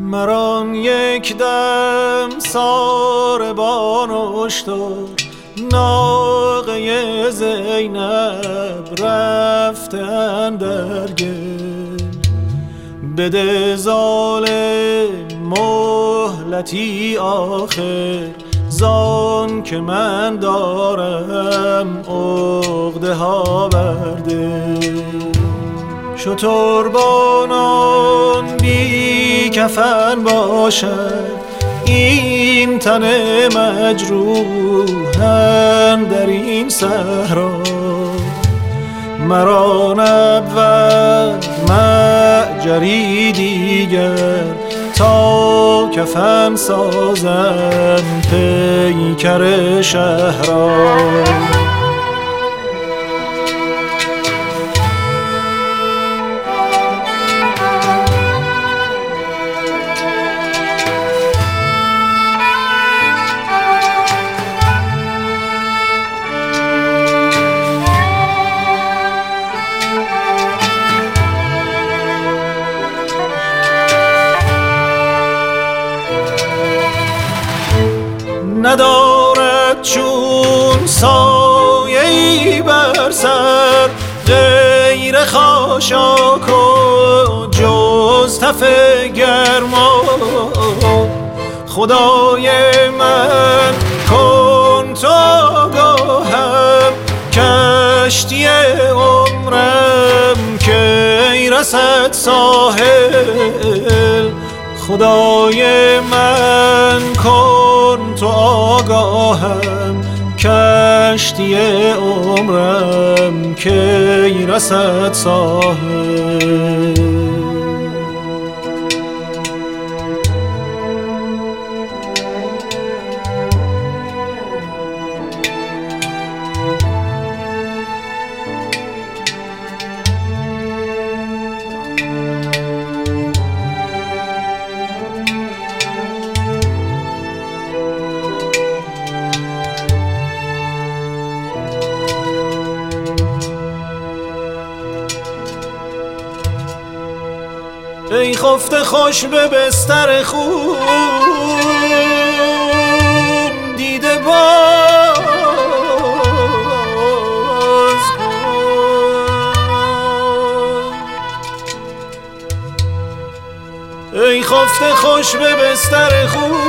مران یک دم ساربان اشتر ناقه زینب رفتن در گل. بده ظالم مهلتی آخر زان که من دارم عقده ها بر دل. شتربانان بی کفن باشد این تن مجروحم در این صحرا. مرا نبود معجری دیگر تا کفن سازم پیکر شهرا. ندارد چون سایه‌ای بر سر غیر خاشاک و جز تف گرما. خدای من کن تو آگاهم کشتی عمرم کی رسد ساحل. خدای من کن تو آگاهم کشتی عمرم کی رسد ساحل. ای خفته خوش به بستر خون دیده باز کن. ای خفته خوش به بستر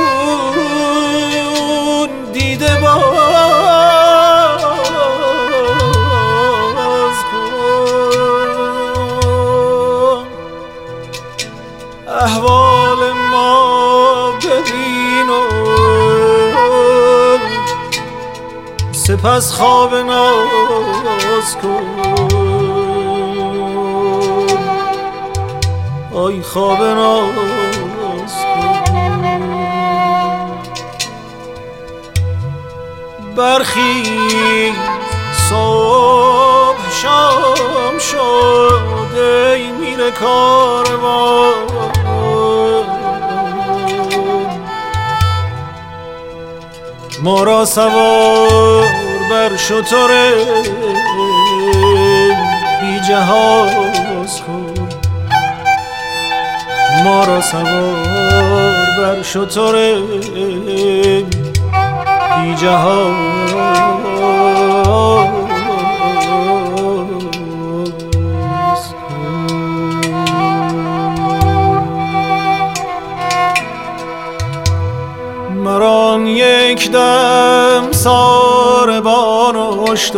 خون دیده باز احوال ما ببین و سپس خواب ناز کن. آی خواب ناز کن. برخیز صبح شام شد ای میره کاروان. ما را سوار بر شتر بی جهاز کن. ما را سوار بر شتر بی جهاز مران یک دم ساربان اشتر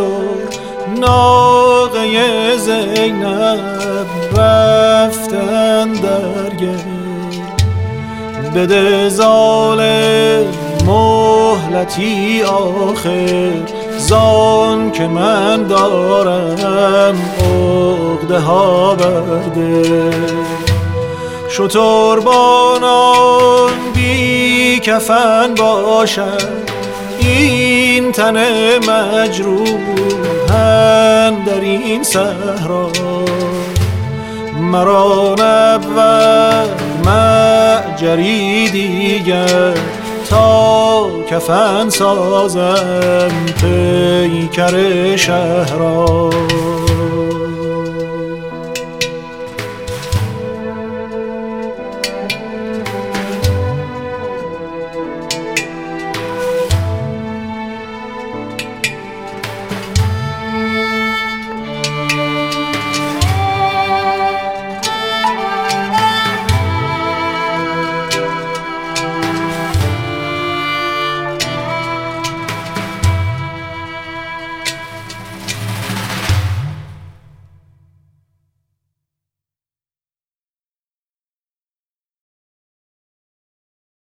ناقه زینب رفتن در گل. بده ظالم مهلتی آخر زان که من دارم عقده ها بر دل. شتربانان بی کفن باشد این تن مجروحم در این صحرا. مرا نبود معجری دیگر تا کفن سازم پیکر شهرا.